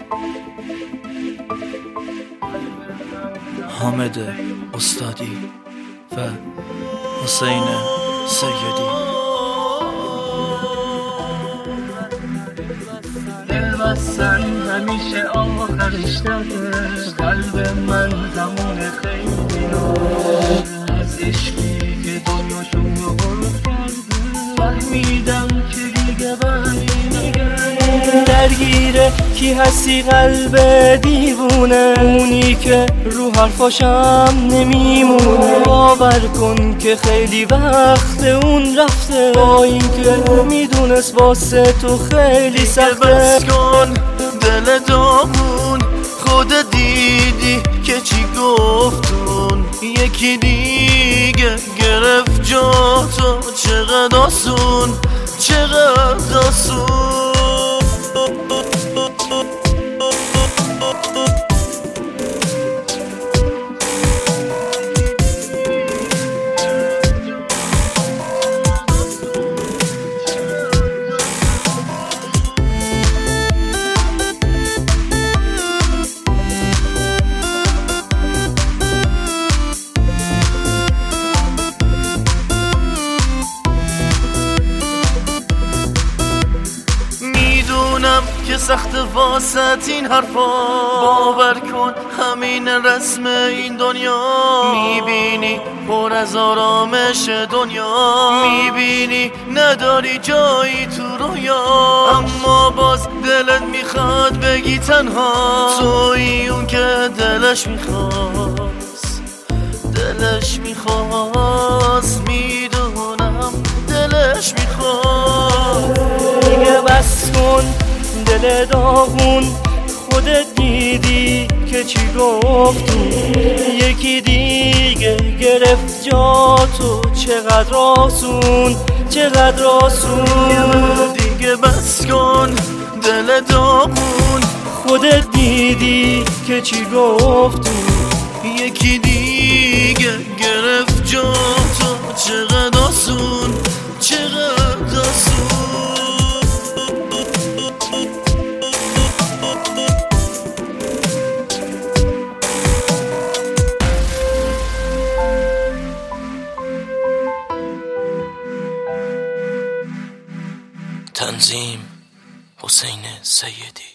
حامد استادی و حسین سیدی. دلبستن همیشه آخرش داره، قلب من زمان خیلی از عشقی که دنیاشو برد کرده، فهمیدم که دیگه درگیره کی هستی قلب دیوونه، اونی که رو حرفاشم نمیمونه. باور کن که خیلی وقت اون رفته، با این که میدونست واسه تو خیلی سخته. بس کن دل داغون، خودت دیدی که چی گفتون، یکی دیگه گرفت جا تو. چقدر آسون، چقدر آسون. که سخت واسط این حرفا، باور کن همین رسم این دنیا. میبینی پر از آرامش دنیا، میبینی نداری جایی تو رویا، اما باز دلت میخواد بگی تنها. تویی اون که دلش میخواست، دلش میخواست، میدونم دلش میخواست. دیگه بس کن دل داغون، خودت دیدی که چی گفتون، یکی دیگه گرفت جا تو. چقدر آسون، چقدر آسون. دیگه بس کن دل داغون، خودت دیدی که چی گفتون، یکی دیگه گرفت جا تو. چقدر آسون، چقدر آسون. تنظیم حسین سیدی.